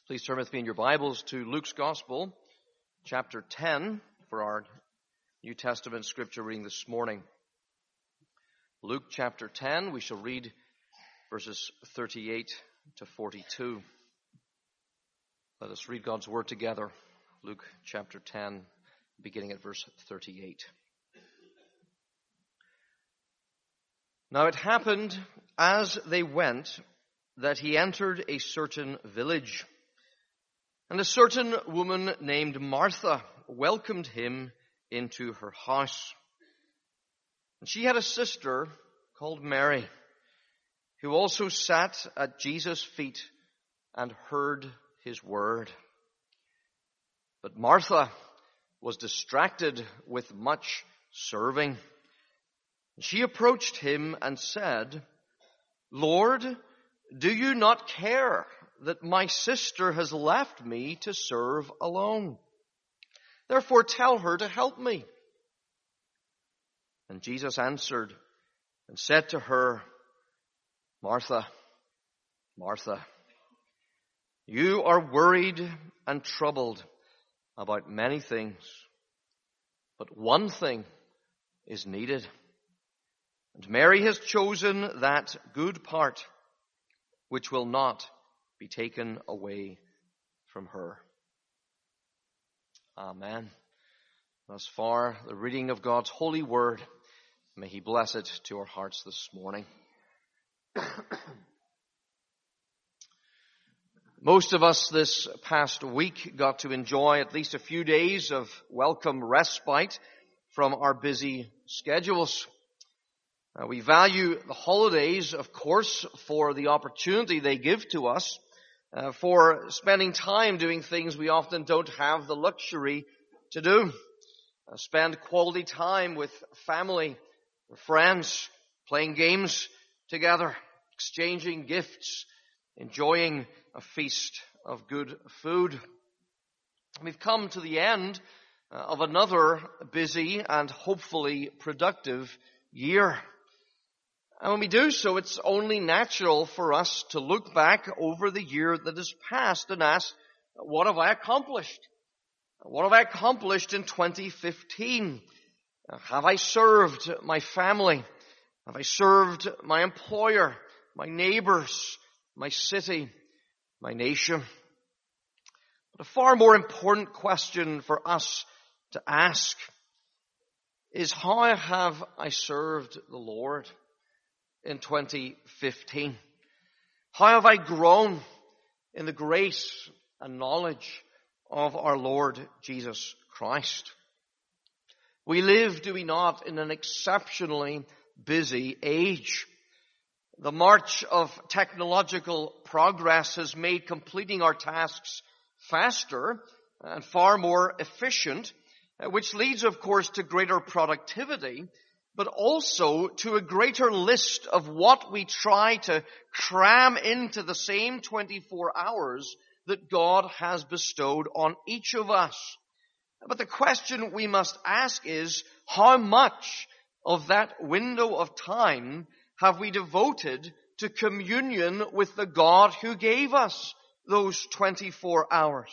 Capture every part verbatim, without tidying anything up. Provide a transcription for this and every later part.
Please turn with me in your Bibles to Luke's Gospel, chapter ten, for our New Testament scripture reading this morning. Luke chapter ten, we shall read verses thirty-eight to forty-two. Let us read God's Word together. Luke chapter ten, beginning at verse thirty-eight. Now it happened as they went that he entered a certain village. And a certain woman named Martha welcomed him into her house. And she had a sister called Mary, who also sat at Jesus' feet and heard his word. But Martha was distracted with much serving. She approached him and said, "Lord, do you not care that my sister has left me to serve alone? Therefore tell her to help me." And Jesus answered and said to her, "Martha, Martha, you are worried and troubled about many things, but one thing is needed. And Mary has chosen that good part which will not be taken away from her." Amen. Thus far, the reading of God's holy word. May he bless it to our hearts this morning. Most of us this past week got to enjoy at least a few days of welcome respite from our busy schedules. Uh, we value the holidays, of course, for the opportunity they give to us, uh, for spending time doing things we often don't have the luxury to do. Uh, spend quality time with family, with friends, playing games together, exchanging gifts, enjoying a feast of good food. We've come to the end uh, of another busy and hopefully productive year. And when we do so, it's only natural for us to look back over the year that has passed and ask, what have I accomplished? What have I accomplished in twenty fifteen? Have I served my family? Have I served my employer, my neighbors, my city, my nation? But a far more important question for us to ask is, how have I served the Lord in twenty fifteen? How have I grown in the grace and knowledge of our Lord Jesus Christ? We live, do we not, in an exceptionally busy age. The march of technological progress has made completing our tasks faster and far more efficient, which leads, of course, to greater productivity, but also to a greater list of what we try to cram into the same twenty-four hours that God has bestowed on each of us. But the question we must ask is, how much of that window of time have we devoted to communion with the God who gave us those twenty-four hours?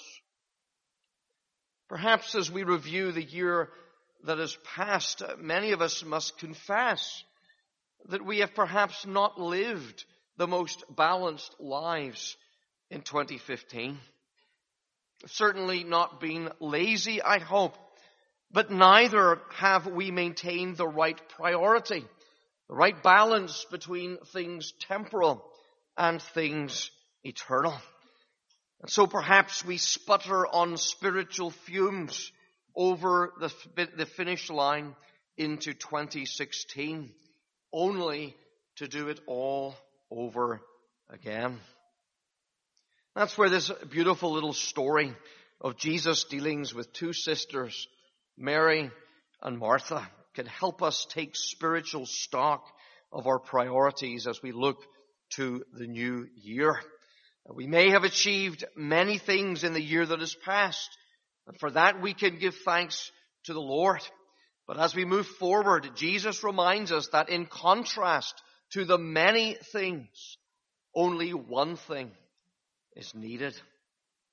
Perhaps as we review the year that has passed, many of us must confess that we have perhaps not lived the most balanced lives in twenty fifteen. Certainly not been lazy, I hope, but neither have we maintained the right priority, the right balance between things temporal and things eternal. And so perhaps we sputter on spiritual fumes over the, the finish line into twenty sixteen, only to do it all over again. That's where this beautiful little story of Jesus' dealings with two sisters, Mary and Martha, can help us take spiritual stock of our priorities as we look to the new year. We may have achieved many things in the year that has passed, and for that we can give thanks to the Lord. But as we move forward, Jesus reminds us that in contrast to the many things, only one thing is needed.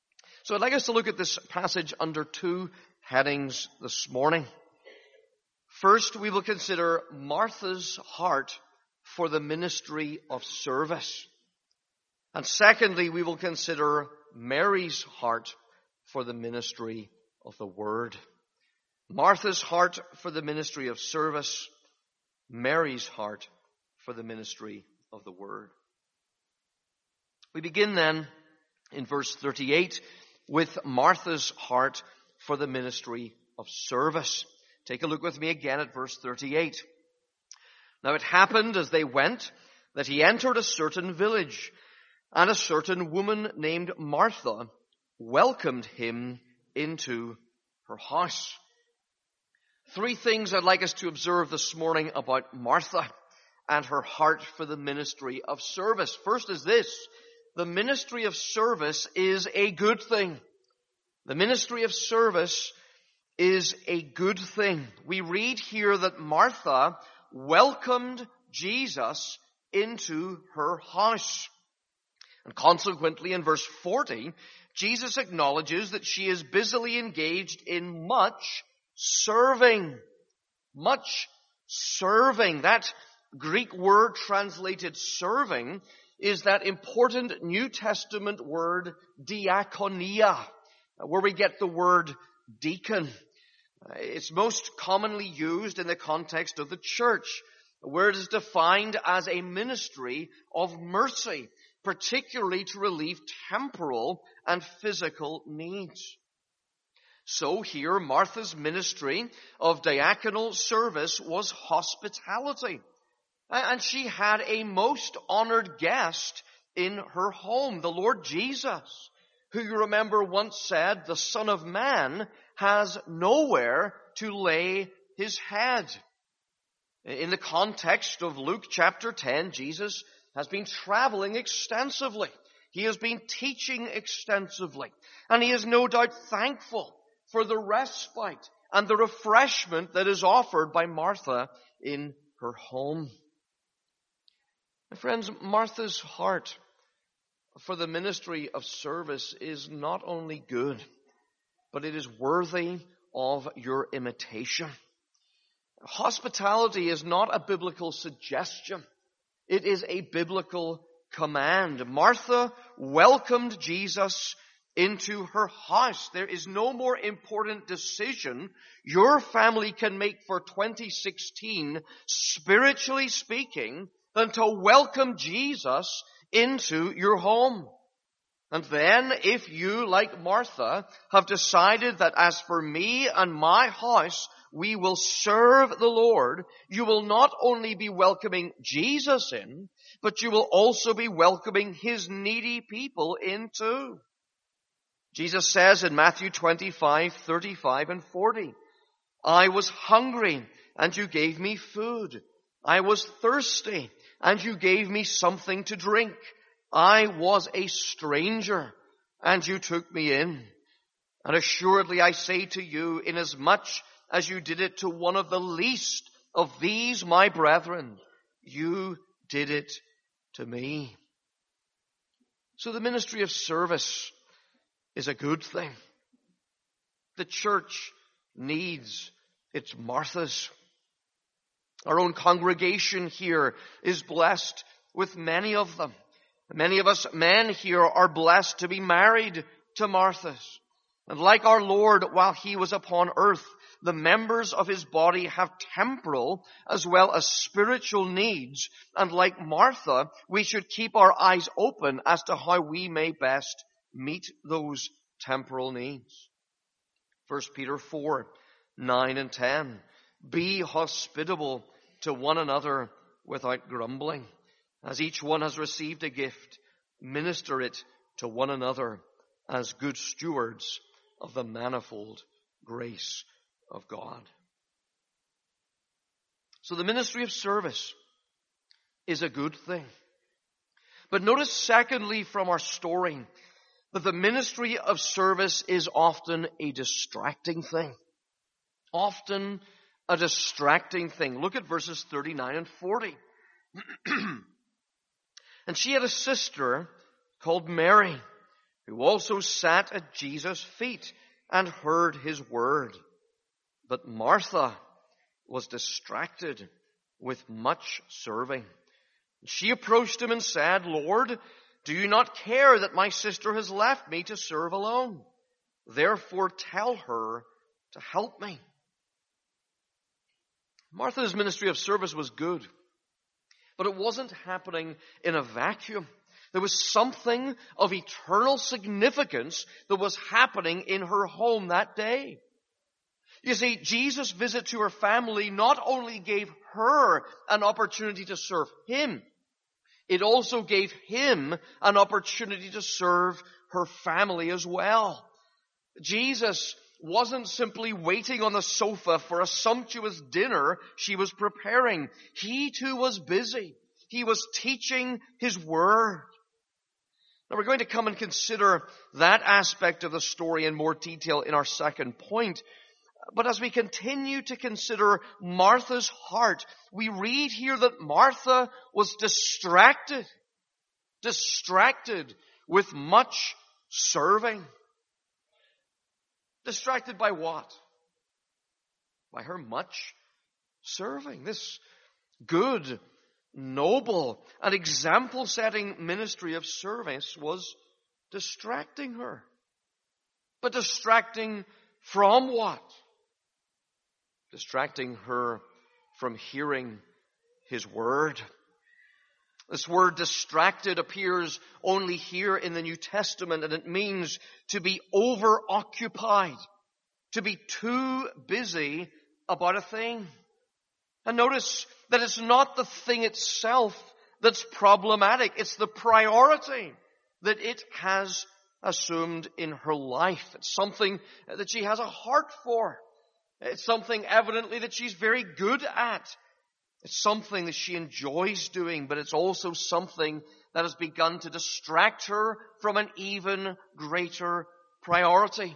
So I'd like us to look at this passage under two headings this morning. First, we will consider Martha's heart for the ministry of service. And secondly, we will consider Mary's heart for the ministry of the Word. Martha's heart for the ministry of service, Mary's heart for the ministry of the Word. We begin then in verse thirty-eight with Martha's heart for the ministry of service. Take a look with me again at verse thirty-eight. Now it happened as they went that he entered a certain village, and a certain woman named Martha welcomed him into her house. Three things I'd like us to observe this morning about Martha and her heart for the ministry of service. First is this: the ministry of service is a good thing. The ministry of service is a good thing. We read here that Martha welcomed Jesus into her house. And consequently, in verse forty, Jesus acknowledges that she is busily engaged in much serving. Much serving. That Greek word translated serving is that important New Testament word diakonia, where we get the word deacon. It's most commonly used in the context of the church, where it is defined as a ministry of mercy, particularly to relieve temporal and physical needs. So here, Martha's ministry of diaconal service was hospitality. And she had a most honored guest in her home, the Lord Jesus, who you remember once said, the Son of Man has nowhere to lay his head. In the context of Luke chapter ten, Jesus has been traveling extensively. He has been teaching extensively. And he is no doubt thankful for the respite and the refreshment that is offered by Martha in her home. My friends, Martha's heart for the ministry of service is not only good, but it is worthy of your imitation. Hospitality is not a biblical suggestion. It is a biblical command. Martha welcomed Jesus into her house. There is no more important decision your family can make for twenty sixteen, spiritually speaking, than to welcome Jesus into your home. And then, if you, like Martha, have decided that as for me and my house, we will serve the Lord, you will not only be welcoming Jesus in, but you will also be welcoming his needy people in too. Jesus says in Matthew twenty-five, thirty-five and forty, I was hungry, and you gave me food. I was thirsty, and you gave me something to drink. I was a stranger, and you took me in. And assuredly I say to you, inasmuch as you did it to one of the least of these my brethren, you did it to me. So the ministry of service is a good thing. The church needs its Marthas. Our own congregation here is blessed with many of them. Many of us men here are blessed to be married to Marthas. And like our Lord, while he was upon earth, the members of his body have temporal as well as spiritual needs. And like Martha, we should keep our eyes open as to how we may best meet those temporal needs. First Peter four, nine and ten. Be hospitable to one another without grumbling. As each one has received a gift, minister it to one another as good stewards of the manifold grace of God. So the ministry of service is a good thing. But notice secondly from our story that the ministry of service is often a distracting thing. Often a distracting thing. Look at verses thirty-nine and forty. And she had a sister called Mary, who also sat at Jesus' feet and heard his word. But Martha was distracted with much serving. She approached him and said, Lord, do you not care that my sister has left me to serve alone? Therefore tell her to help me. Martha's ministry of service was good, but it wasn't happening in a vacuum. There was something of eternal significance that was happening in her home that day. You see, Jesus' visit to her family not only gave her an opportunity to serve him, it also gave him an opportunity to serve her family as well. Jesus wasn't simply waiting on the sofa for a sumptuous dinner she was preparing. He too was busy. He was teaching his word. Now we're going to come and consider that aspect of the story in more detail in our second point. But as we continue to consider Martha's heart, we read here that Martha was distracted, distracted with much serving. Distracted by what? By her much serving. This good, noble, and example-setting ministry of service was distracting her. But distracting from what? Distracting her from hearing his word. This word distracted appears only here in the New Testament, and it means to be over-occupied, to be too busy about a thing. And notice that it's not the thing itself that's problematic. It's the priority that it has assumed in her life. It's something that she has a heart for. It's something evidently that she's very good at. It's something that she enjoys doing, but it's also something that has begun to distract her from an even greater priority.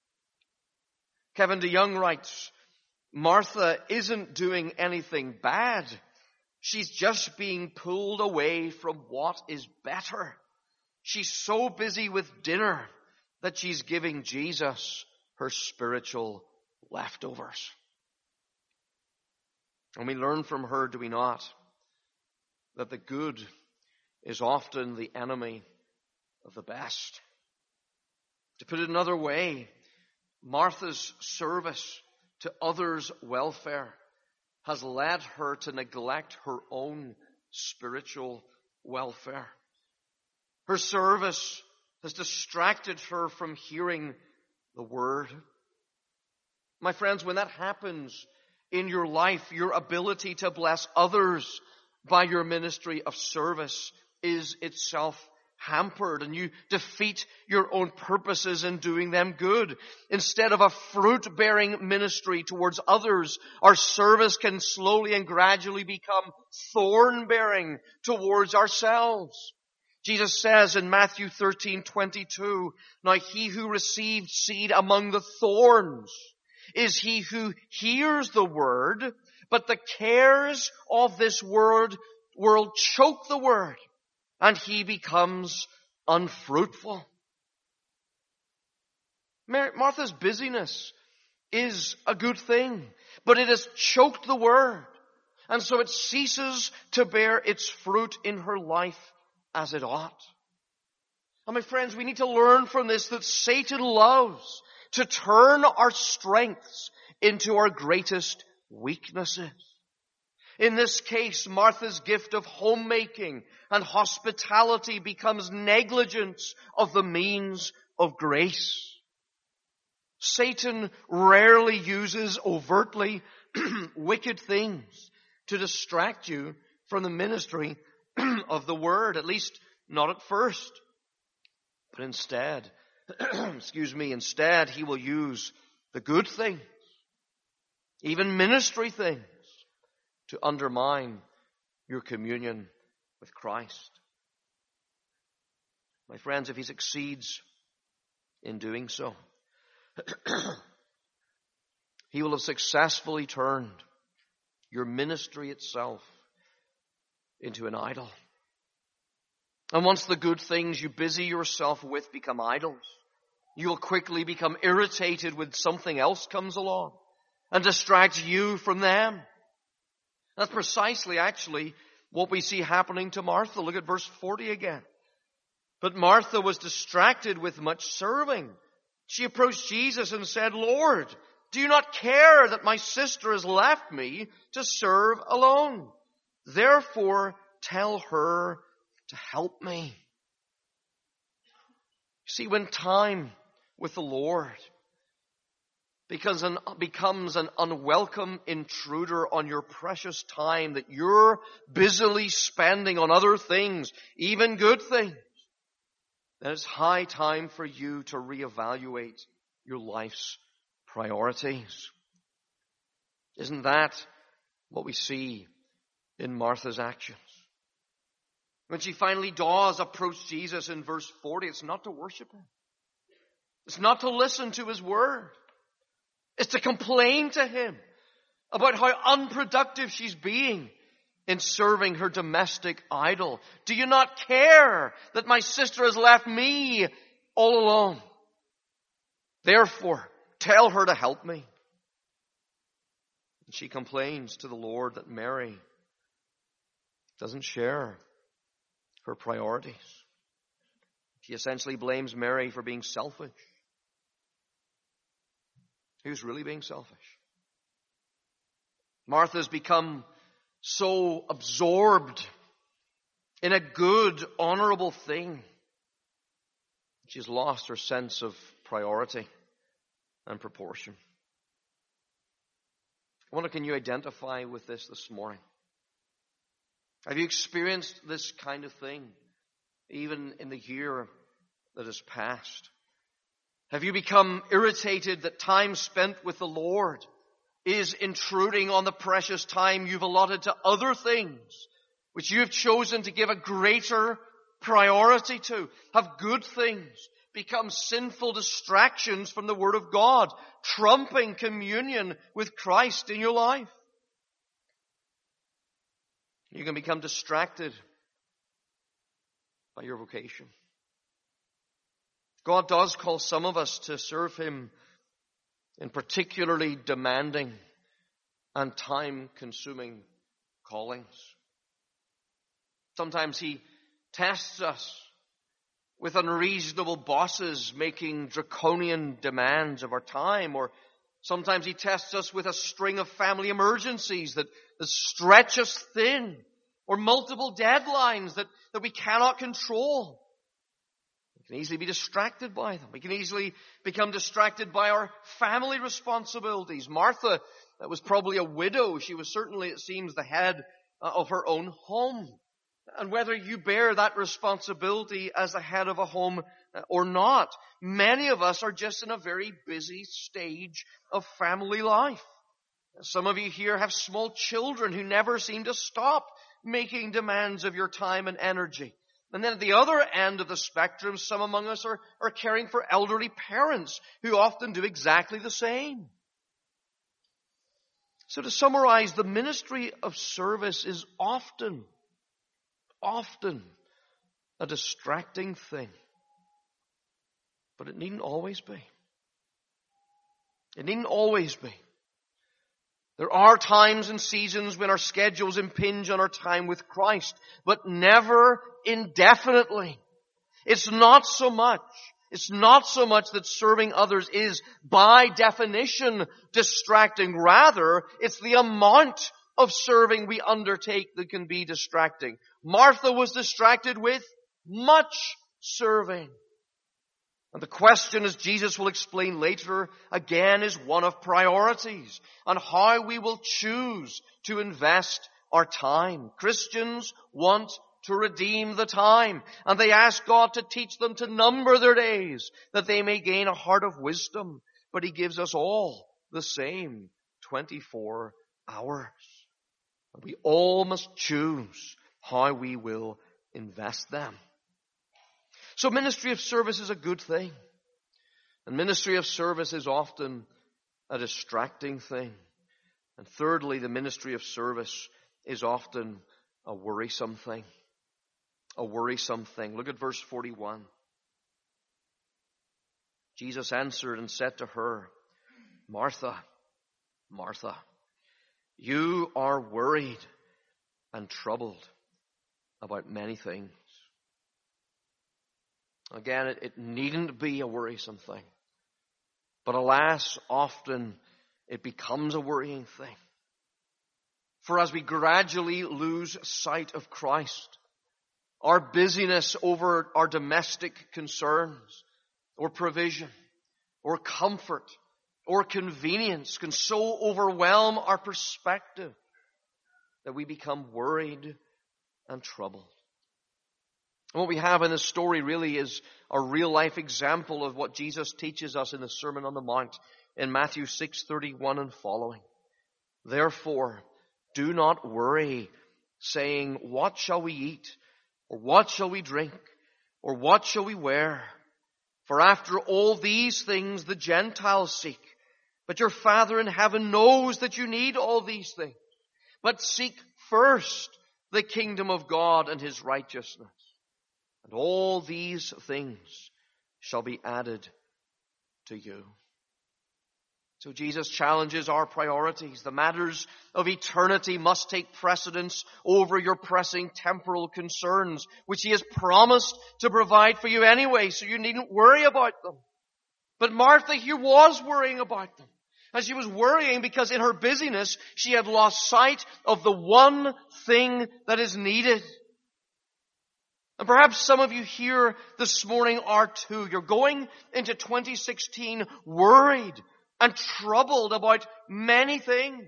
Kevin DeYoung writes, Martha isn't doing anything bad. She's just being pulled away from what is better. She's so busy with dinner that she's giving Jesus her spiritual leftovers. And we learn from her, do we not, that the good is often the enemy of the best. To put it another way, Martha's service to others' welfare has led her to neglect her own spiritual welfare. Her service has distracted her from hearing the word. My friends, when that happens in your life, your ability to bless others by your ministry of service is itself hampered, and you defeat your own purposes in doing them good. Instead of a fruit-bearing ministry towards others, our service can slowly and gradually become thorn-bearing towards ourselves. Jesus says in Matthew thirteen twenty-two, now he who received seed among the thorns is he who hears the word, but the cares of this world, world choke the word, and he becomes unfruitful. Martha's busyness is a good thing, but it has choked the word, and so it ceases to bear its fruit in her life as it ought. And my friends, we need to learn from this that Satan loves to turn our strengths into our greatest weaknesses. In this case, Martha's gift of homemaking and hospitality becomes negligence of the means of grace. Satan rarely uses overtly wicked things to distract you from the ministry of the word, at least not at first. But instead, excuse me, instead he will use the good things, even ministry things, to undermine your communion with Christ. My friends, if he succeeds in doing so, he will have successfully turned your ministry itself into an idol. And once the good things you busy yourself with become idols, you'll quickly become irritated when something else comes along and distracts you from them. That's precisely, actually, what we see happening to Martha. Look at verse forty again. But Martha was distracted with much serving. She approached Jesus and said, Lord, do you not care that my sister has left me to serve alone? Therefore, tell her to help me. See, when time with the Lord becomes an, becomes an unwelcome intruder on your precious time that you're busily spending on other things, even good things, then it's high time for you to reevaluate your life's priorities. Isn't that what we see in Martha's actions? When she finally does approach Jesus in verse forty, it's not to worship him. It's not to listen to his word. It's to complain to him about how unproductive she's being in serving her domestic idol. Do you not care that my sister has left me all alone? Therefore, tell her to help me. And she complains to the Lord that Mary doesn't share her priorities. She essentially blames Mary for being selfish. Who's really being selfish? Martha's become so absorbed in a good, honorable thing, she's lost her sense of priority and proportion. I wonder, can you identify with this this morning? Have you experienced this kind of thing, even in the year that has passed? Have you become irritated that time spent with the Lord is intruding on the precious time you've allotted to other things, which you have chosen to give a greater priority to? Have good things become sinful distractions from the Word of God, trumping communion with Christ in your life? You can become distracted by your vocation. God does call some of us to serve him in particularly demanding and time-consuming callings. Sometimes he tests us with unreasonable bosses making draconian demands of our time, or sometimes he tests us with a string of family emergencies that, that stretch us thin, or multiple deadlines that, that we cannot control. We can easily be distracted by them. We can easily become distracted by our family responsibilities. Martha was probably a widow. She was certainly, it seems, the head of her own home. And whether you bear that responsibility as the head of a home or not, many of us are just in a very busy stage of family life. Some of you here have small children who never seem to stop making demands of your time and energy. And then at the other end of the spectrum, some among us are, are caring for elderly parents who often do exactly the same. So to summarize, the ministry of service is often, often a distracting thing. But it needn't always be. It needn't always be. There are times and seasons when our schedules impinge on our time with Christ, but never indefinitely. It's not so much, it's not so much that serving others is by definition distracting. Rather, it's the amount of serving we undertake that can be distracting. Martha was distracted with much serving. And the question, as Jesus will explain later, again is one of priorities and how we will choose to invest our time. Christians want to redeem the time, and they ask God to teach them to number their days, that they may gain a heart of wisdom. But he gives us all the same twenty-four hours. And we all must choose how we will invest them. So ministry of service is a good thing. And ministry of service is often a distracting thing. And thirdly, the ministry of service is often a worrisome thing. a worrisome thing. Look at verse forty-one. Jesus answered and said to her, Martha, Martha, you are worried and troubled about many things. Again, it, it needn't be a worrisome thing. But alas, often it becomes a worrying thing. For as we gradually lose sight of Christ, our busyness over our domestic concerns, or provision, or comfort, or convenience can so overwhelm our perspective that we become worried and troubled. And what we have in this story really is a real-life example of what Jesus teaches us in the Sermon on the Mount in Matthew six thirty-one and following. Therefore, do not worry, saying, what shall we eat? Or what shall we drink? Or what shall we wear? For after all these things the Gentiles seek. But your Father in heaven knows that you need all these things. But seek first the kingdom of God and His righteousness. And all these things shall be added to you. So Jesus challenges our priorities. The matters of eternity must take precedence over your pressing temporal concerns, which He has promised to provide for you anyway, so you needn't worry about them. But Martha here was worrying about them. And she was worrying because in her busyness, she had lost sight of the one thing that is needed. And perhaps some of you here this morning are too. You're going into twenty sixteen worried and troubled about many things.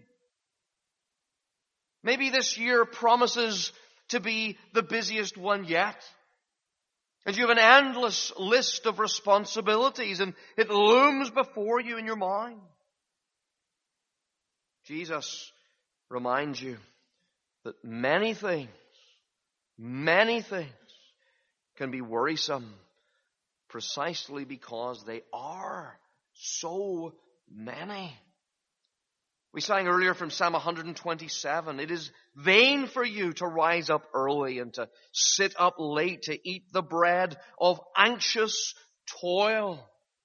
Maybe this year promises to be the busiest one yet. And you have an endless list of responsibilities and it looms before you in your mind. Jesus reminds you that many things, many things can be worrisome precisely because they are so many. We sang earlier from Psalm one twenty-seven, it is vain for you to rise up early and to sit up late to eat the bread of anxious toil.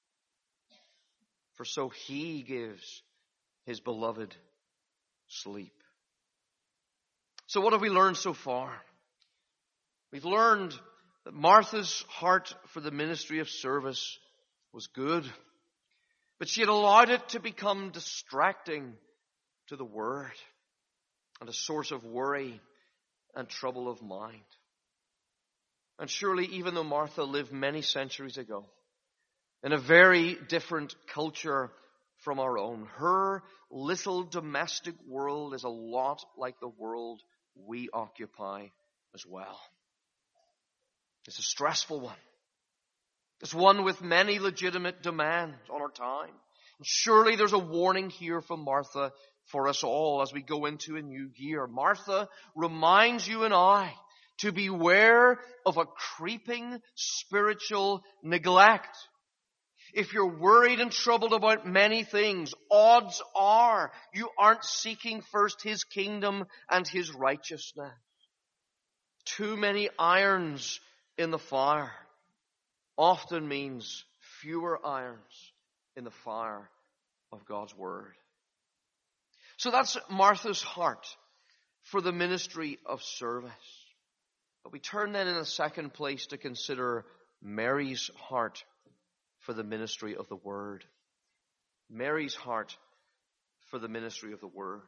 For so He gives His beloved sleep. So what have we learned so far? We've learned that Martha's heart for the ministry of service was good, but she had allowed it to become distracting to the Word and a source of worry and trouble of mind. And surely, even though Martha lived many centuries ago, in a very different culture from our own, her little domestic world is a lot like the world we occupy as well. It's a stressful one. It's one with many legitimate demands on our time. And surely there's a warning here from Martha for us all as we go into a new year. Martha reminds you and I to beware of a creeping spiritual neglect. If you're worried and troubled about many things, odds are you aren't seeking first His kingdom and His righteousness. Too many irons in the fire often means fewer irons in the fire of God's Word. So that's Martha's heart for the ministry of service. But we turn then in a second place to consider Mary's heart for the ministry of the Word. Mary's heart for the ministry of the Word.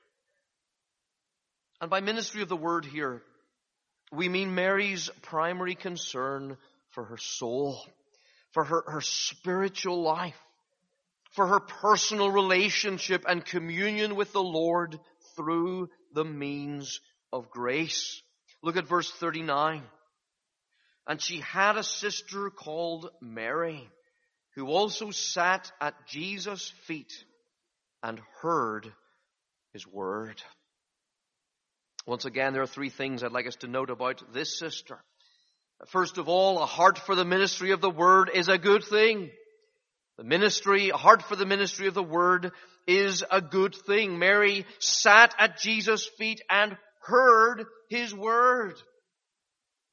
And by ministry of the Word here, we mean Mary's primary concern for her soul, for her, her spiritual life, for her personal relationship and communion with the Lord through the means of grace. Look at verse thirty-nine. And she had a sister called Mary, who also sat at Jesus' feet and heard His word. Once again, there are three things I'd like us to note about this sister. First of all, a heart for the ministry of the Word is a good thing. The ministry, a heart for the ministry of the Word is a good thing. Mary sat at Jesus' feet and heard His word.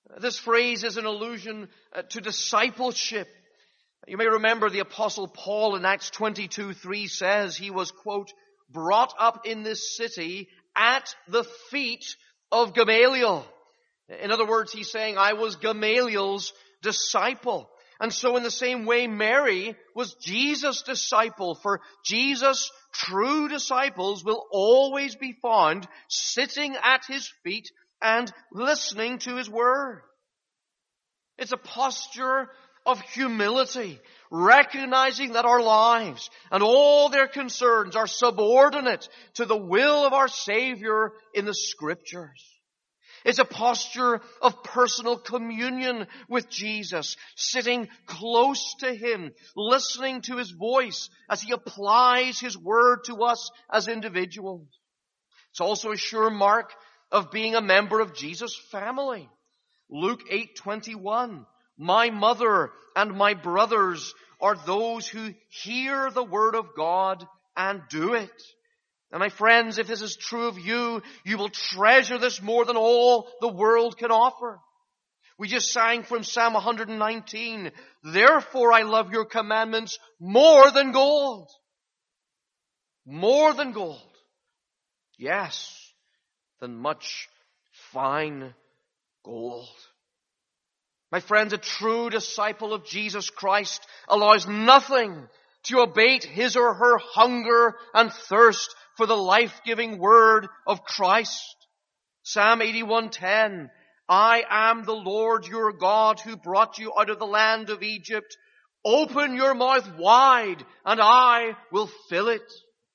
This phrase is an allusion uh, to discipleship. You may remember the Apostle Paul in Acts twenty-two three says he was, quote, brought up in this city at the feet of Gamaliel. In other words, he's saying, I was Gamaliel's disciple. And so in the same way, Mary was Jesus' disciple. For Jesus, true disciples will always be found sitting at his feet and listening to his word. It's a posture of humility, recognizing that our lives and all their concerns are subordinate to the will of our Savior in the Scriptures. It's a posture of personal communion with Jesus, sitting close to him, listening to his voice as he applies his word to us as individuals. It's also a sure mark of being a member of Jesus' family. Luke eight twenty-one, my mother and my brothers are those who hear the word of God and do it. And my friends, if this is true of you, you will treasure this more than all the world can offer. We just sang from Psalm one nineteen, therefore I love your commandments more than gold. More than gold. Yes, than much fine gold. My friends, a true disciple of Jesus Christ allows nothing to abate his or her hunger and thirst for the life-giving word of Christ. Psalm eighty-one ten, I am the Lord your God who brought you out of the land of Egypt. Open your mouth wide and I will fill it.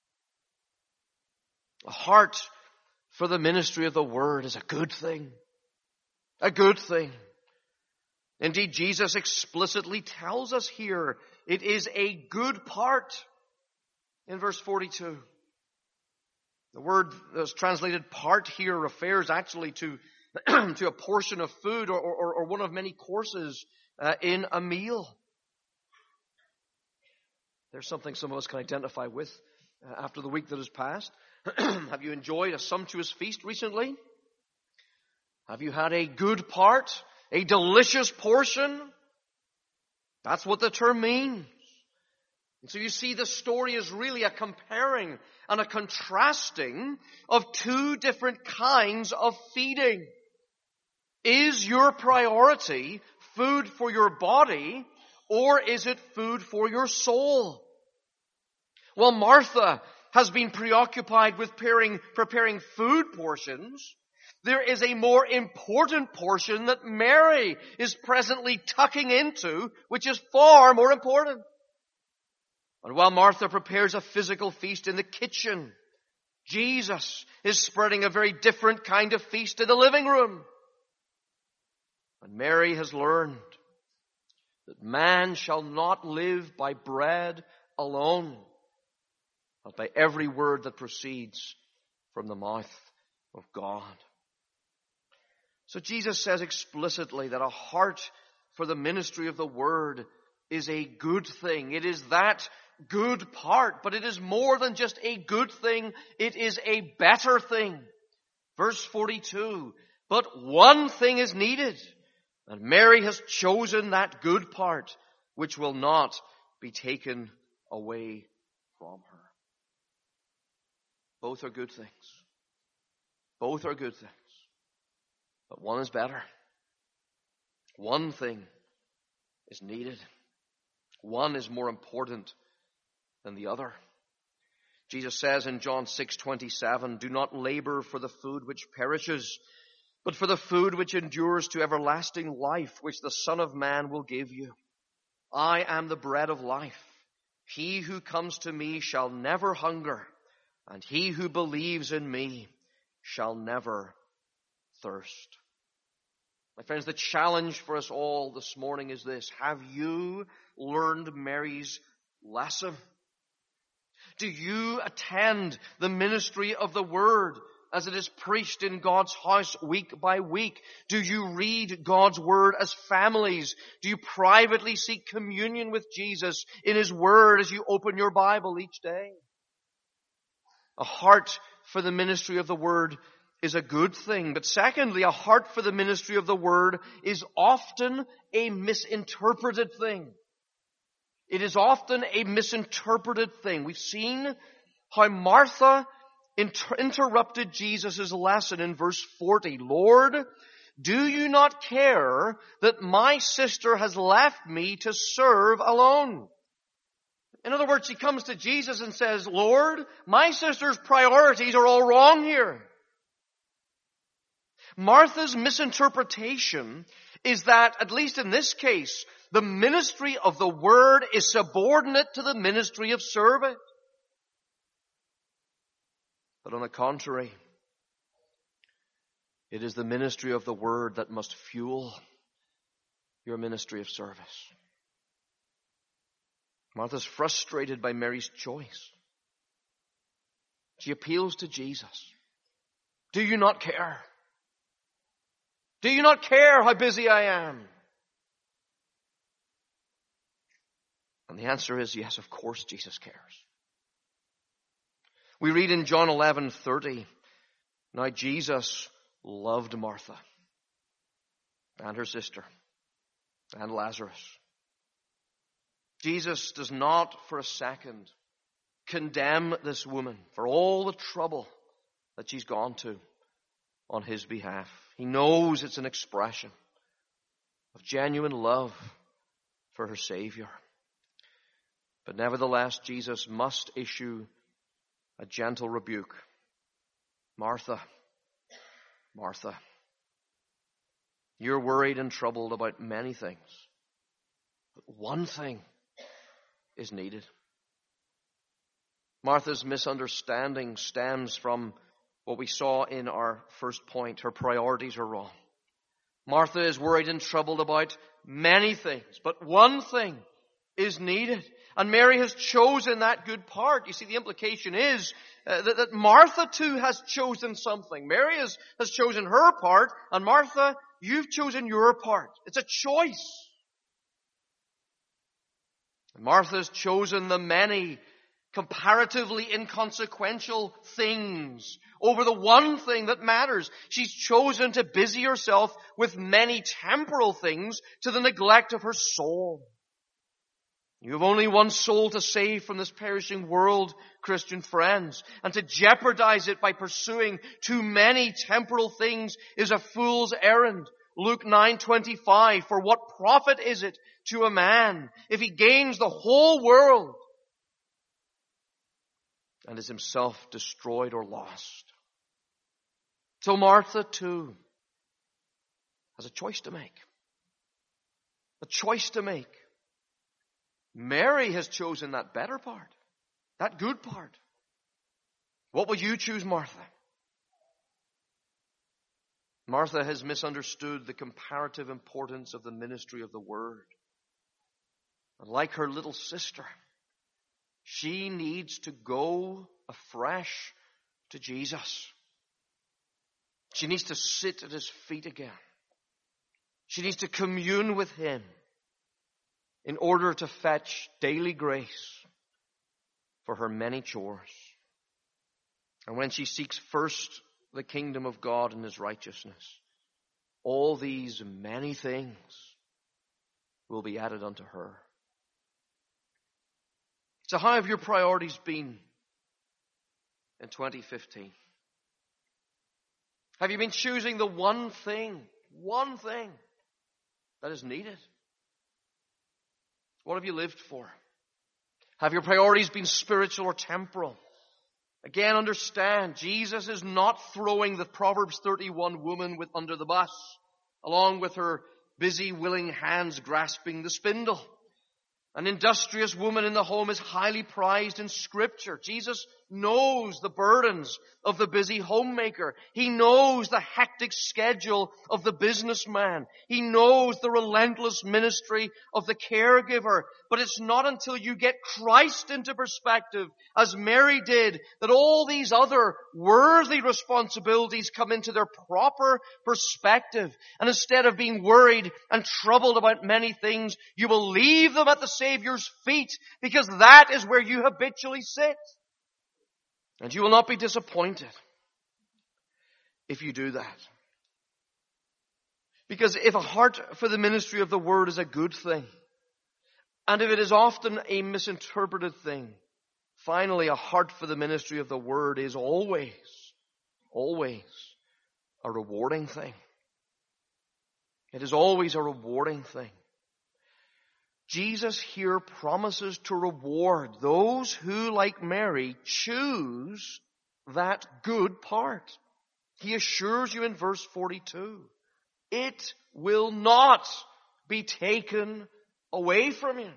A heart for the ministry of the word is a good thing. A good thing. Indeed, Jesus explicitly tells us here it is a good part in verse forty-two. The word that's translated part here refers actually to, to a portion of food or, or, or one of many courses uh, in a meal. There's something some of us can identify with uh, after the week that has passed. Have you enjoyed a sumptuous feast recently? Have you had a good part? A delicious portion? That's what the term means. And so you see, the story is really a comparing and a contrasting of two different kinds of feeding. Is your priority food for your body, or is it food for your soul? Well, Martha has been preoccupied with preparing, preparing food portions. There is a more important portion that Mary is presently tucking into, which is far more important. And while Martha prepares a physical feast in the kitchen, Jesus is spreading a very different kind of feast in the living room. And Mary has learned that man shall not live by bread alone, but by every word that proceeds from the mouth of God. So Jesus says explicitly that a heart for the ministry of the word is a good thing. It is that good part, but it is more than just a good thing. It is a better thing. Verse forty-two, but one thing is needed, and Mary has chosen that good part, which will not be taken away from her. Both are good things. Both are good things. But one is better. One thing is needed. One is more important than the other. Jesus says in John six twenty-seven, do not labor for the food which perishes, but for the food which endures to everlasting life, which the Son of Man will give you. I am the bread of life. He who comes to me shall never hunger, and he who believes in me shall never thirst. My friends, the challenge for us all this morning is this. Have you learned Mary's lesson? Do you attend the ministry of the Word as it is preached in God's house week by week? Do you read God's Word as families? Do you privately seek communion with Jesus in His Word as you open your Bible each day? A heart for the ministry of the Word is a good thing. But secondly, a heart for the ministry of the Word is often a misinterpreted thing. It is often a misinterpreted thing. We've seen how Martha inter- interrupted Jesus' lesson in verse forty. Lord, do you not care that my sister has left me to serve alone? In other words, she comes to Jesus and says, Lord, my sister's priorities are all wrong here. Martha's misinterpretation is that, at least in this case, the ministry of the Word is subordinate to the ministry of service. But on the contrary, it is the ministry of the Word that must fuel your ministry of service. Martha's frustrated by Mary's choice. She appeals to Jesus. Do you not care? Do you not care how busy I am? And the answer is yes, of course Jesus cares. We read in John eleven thirty, now Jesus loved Martha and her sister and Lazarus. Jesus does not for a second condemn this woman for all the trouble that she's gone to on his behalf. He knows it's an expression of genuine love for her Savior. But nevertheless, Jesus must issue a gentle rebuke. Martha, Martha, you're worried and troubled about many things, but one thing is needed. Martha's misunderstanding stems from what we saw in our first point. Her priorities are wrong. Martha is worried and troubled about many things, but one thing is needed. And Mary has chosen that good part. You see, the implication is uh, that, that Martha too has chosen something. Mary has, has chosen her part, and Martha, you've chosen your part. It's a choice. Martha's chosen the many comparatively inconsequential things over the one thing that matters. She's chosen to busy herself with many temporal things to the neglect of her soul. You have only one soul to save from this perishing world, Christian friends. And to jeopardize it by pursuing too many temporal things is a fool's errand. Luke nine twenty-five, for what profit is it to a man if he gains the whole world and is himself destroyed or lost? So Martha too has a choice to make. A choice to make. Mary has chosen that better part, that good part. What will you choose, Martha? Martha has misunderstood the comparative importance of the ministry of the Word. And like her little sister, she needs to go afresh to Jesus. She needs to sit at his feet again. She needs to commune with him in order to fetch daily grace for her many chores. And when she seeks first the kingdom of God and his righteousness, all these many things will be added unto her. So how have your priorities been in twenty fifteen? Have you been choosing the one thing, one thing that is needed? What have you lived for? Have your priorities been spiritual or temporal? Again, understand, Jesus is not throwing the Proverbs thirty-one woman with under the bus, along with her busy, willing hands grasping the spindle. An industrious woman in the home is highly prized in Scripture. Jesus knows the burdens of the busy homemaker. He knows the hectic schedule of the businessman. He knows the relentless ministry of the caregiver. But it's not until you get Christ into perspective, as Mary did, that all these other worthy responsibilities come into their proper perspective. And instead of being worried and troubled about many things, you will leave them at the Savior's feet, because that is where you habitually sit. And you will not be disappointed. if you do that. Because if a heart for the ministry of the word is a good thing, and if it is often a misinterpreted thing, finally a heart for the ministry of the word is always, always a rewarding thing. It is always a rewarding thing. Jesus here promises to reward those who, like Mary, choose that good part. He assures you in verse forty-two, it will not be taken away from you.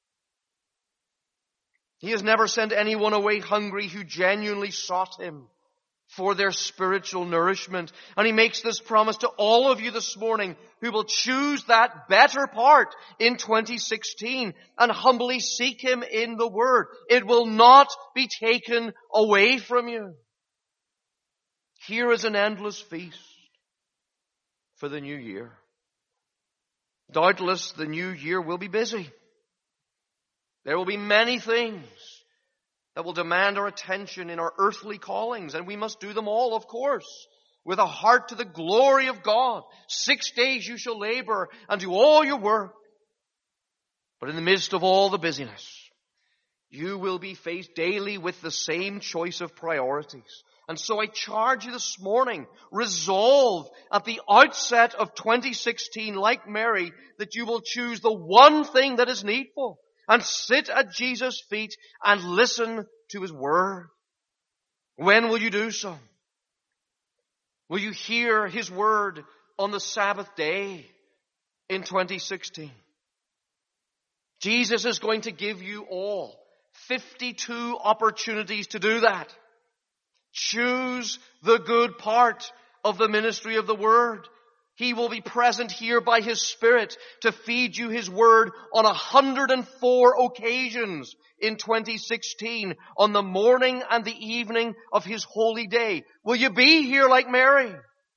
He has never sent anyone away hungry who genuinely sought Him for their spiritual nourishment. And He makes this promise to all of you this morning who will choose that better part in twenty sixteen and humbly seek Him in the Word. It will not be taken away from you. Here is an endless feast for the new year. Doubtless the new year will be busy. There will be many things that will demand our attention in our earthly callings, and we must do them all, of course, with a heart to the glory of God. Six days you shall labor and do all your work. But in the midst of all the busyness, you will be faced daily with the same choice of priorities. And so I charge you this morning, resolve at the outset of twenty sixteen, like Mary, that you will choose the one thing that is needful and sit at Jesus' feet and listen to His Word. When will you do so? Will you hear His Word on the Sabbath day in twenty sixteen? Jesus is going to give you all fifty-two opportunities to do that. Choose the good part of the ministry of the Word. He will be present here by His Spirit to feed you His Word on one hundred four occasions in twenty sixteen, on the morning and the evening of His holy day. Will you be here like Mary?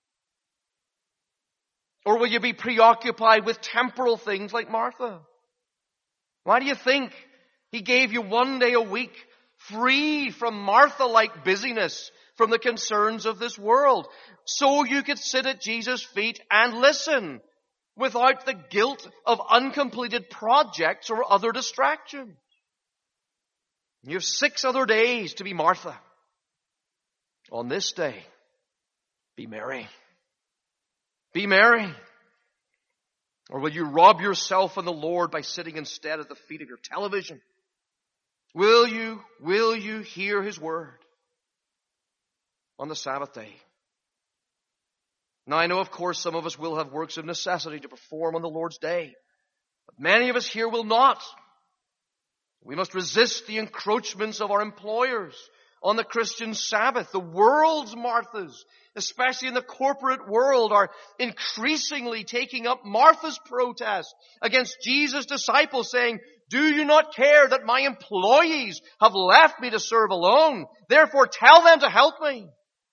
Or will you be preoccupied with temporal things like Martha? Why do you think He gave you one day a week free from Martha-like busyness, from the concerns of this world, so you could sit at Jesus' feet and listen without the guilt of uncompleted projects or other distractions? You have six other days to be Martha. On this day, be Mary. Be Mary. Or will you rob yourself and the Lord by sitting instead at the feet of your television? Will you, will you hear His Word on the Sabbath day? Now I know, of course, some of us will have works of necessity to perform on the Lord's day, but many of us here will not. We must resist the encroachments of our employers on the Christian Sabbath. The world's Marthas, especially in the corporate world, are increasingly taking up Martha's protest against Jesus' disciples, saying, do you not care that my employees have left me to serve alone? Therefore tell them to help me.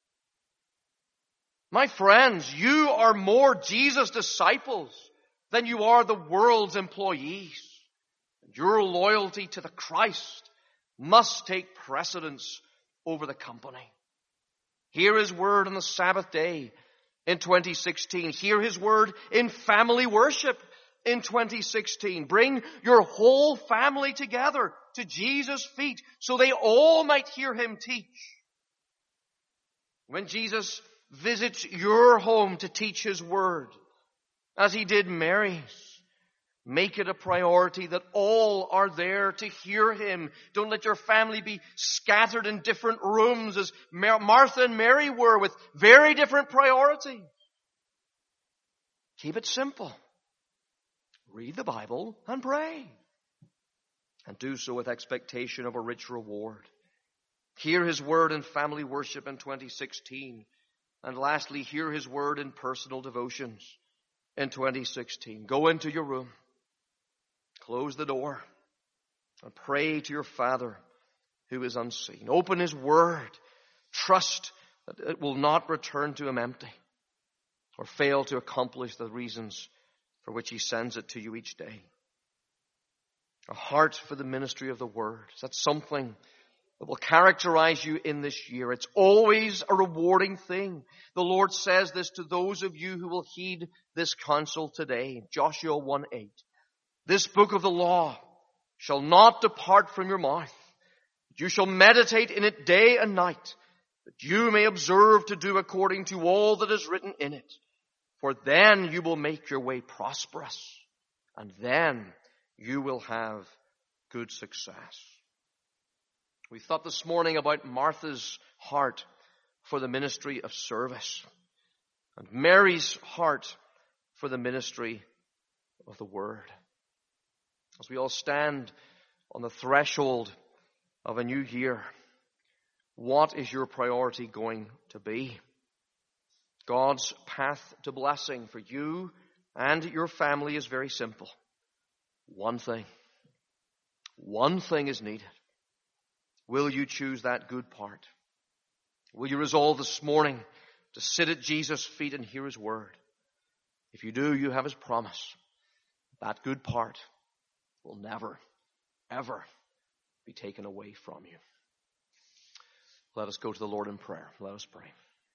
My friends, you are more Jesus' disciples than you are the world's employees. Your loyalty to the Christ must take precedence over the company. Hear His Word on the Sabbath day in twenty sixteen. Hear His Word in family worship in twenty sixteen. Bring your whole family together to Jesus' feet so they all might hear Him teach. When Jesus visits your home to teach His Word, as He did Mary's, make it a priority that all are there to hear Him. Don't let your family be scattered in different rooms as Martha and Mary were, with very different priorities. Keep it simple. Read the Bible and pray. And do so with expectation of a rich reward. Hear His Word in family worship in twenty sixteen. And lastly, hear His Word in personal devotions in twenty sixteen. Go into your room. Close the door and pray to your Father who is unseen. Open His Word. Trust that it will not return to Him empty or fail to accomplish the reasons for which He sends it to you each day. A heart for the ministry of the Word. Is that something that will characterize you in this year. It's always a rewarding thing. The Lord says this to those of you who will heed this counsel today. Joshua one eight. This book of the law shall not depart from your mouth. You shall meditate in it day and night, that you may observe to do according to all that is written in it. For then you will make your way prosperous, and then you will have good success. We thought this morning about Martha's heart for the ministry of service, and Mary's heart for the ministry of the Word. As we all stand on the threshold of a new year, what is your priority going to be? God's path to blessing for you and your family is very simple. One thing. One thing is needed. Will you choose that good part? Will you resolve this morning to sit at Jesus' feet and hear His word? If you do, you have His promise. That good part will never, ever be taken away from you. Let us go to the Lord in prayer. Let us pray.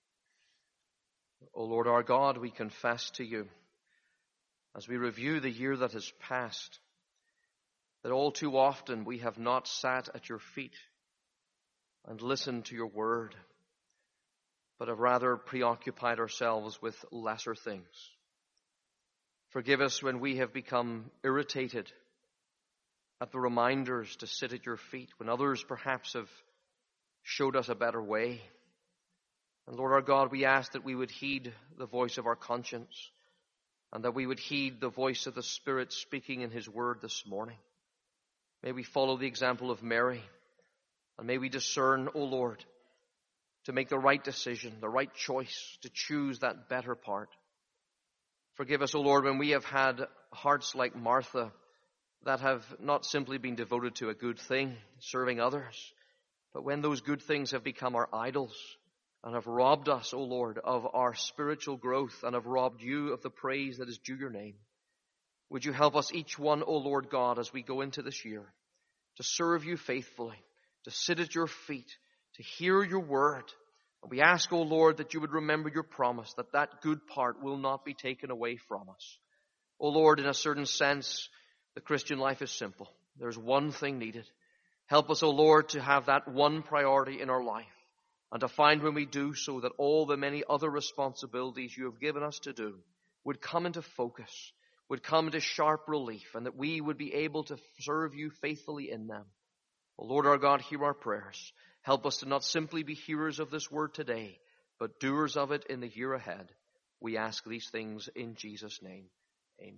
O Lord our God, we confess to you, as we review the year that has passed, that all too often we have not sat at your feet and listened to your word, but have rather preoccupied ourselves with lesser things. Forgive us when we have become irritated at the reminders to sit at your feet, when others perhaps have showed us a better way. And Lord our God, we ask that we would heed the voice of our conscience, and that we would heed the voice of the Spirit speaking in His word this morning. May we follow the example of Mary, and may we discern, O Lord, to make the right decision, the right choice, to choose that better part. Forgive us, O Lord, when we have had hearts like Martha that have not simply been devoted to a good thing, serving others, but when those good things have become our idols and have robbed us, O Lord, of our spiritual growth and have robbed you of the praise that is due your name. Would you help us each one, O Lord God, as we go into this year, to serve you faithfully, to sit at your feet, to hear your word. And we ask, O Lord, that you would remember your promise, that that good part will not be taken away from us. O Lord, in a certain sense, the Christian life is simple. There's one thing needed. Help us, O Lord, to have that one priority in our life, and to find when we do so that all the many other responsibilities you have given us to do would come into focus, would come into sharp relief, and that we would be able to serve you faithfully in them. O Lord our God, hear our prayers. Help us to not simply be hearers of this word today, but doers of it in the year ahead. We ask these things in Jesus' name. Amen.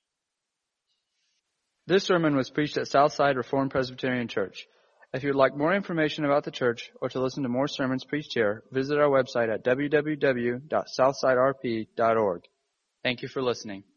This sermon was preached at Southside Reformed Presbyterian Church. If you would like more information about the church or to listen to more sermons preached here, visit our website at w w w dot southside r p dot org. Thank you for listening.